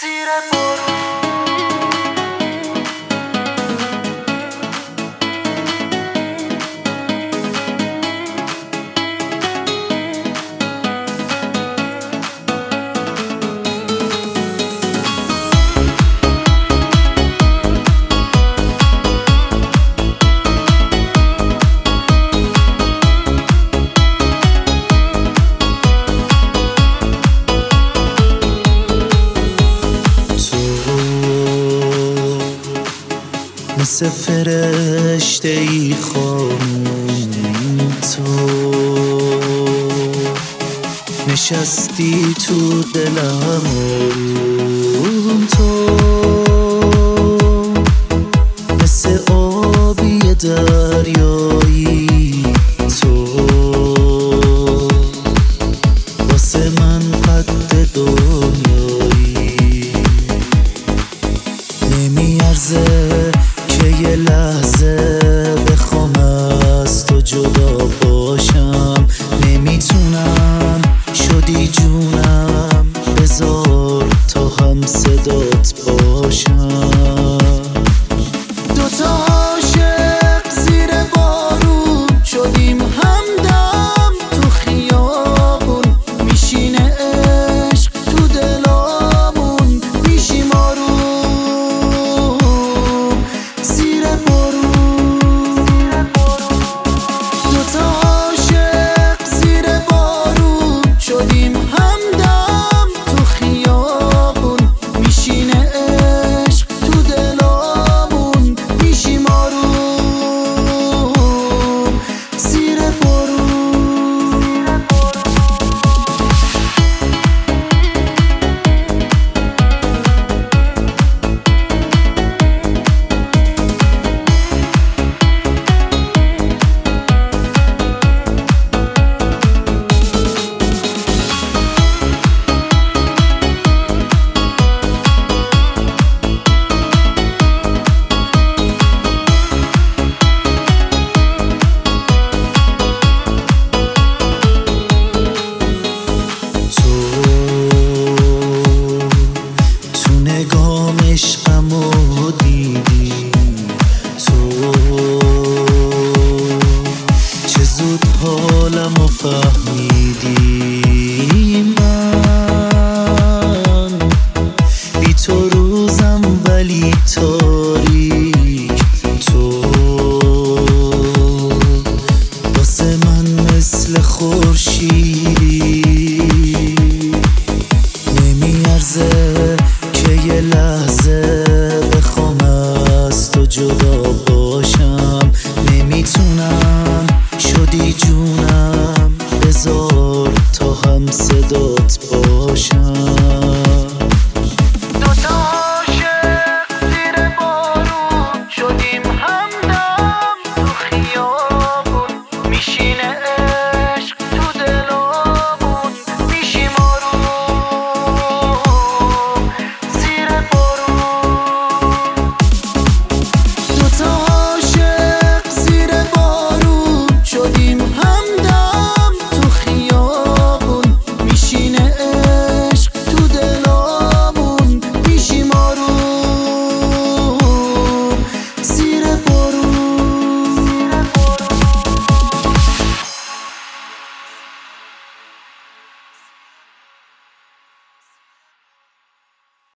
زیر بارون. مثل فرشته ای خانم تو نشستی تو دلم تو مثل آبی دریایی تو واسه من قد دنیایی نمیارزه که یه لحظه بخوام از تو جدا باشم نمیتونم شدی جونم بذار تا هم صدات باشم دوتا عاشق زیر بارون شدیم همدم تو خیابون میشینه عشق تو دلامون میشیم آروم زیر بارون دوتا عاشق زیر بارون شدیم همدم تو خیابون میشینه عشق تو دلامون میشیم آروم زیر بارون عشقمو دیدی تو چه زود حالمو فهمیدی من بی تو روزم ولی تاریک تو واسه من مثل خورشیدی نمیارزه که یه لحظه بخوام از تو جدا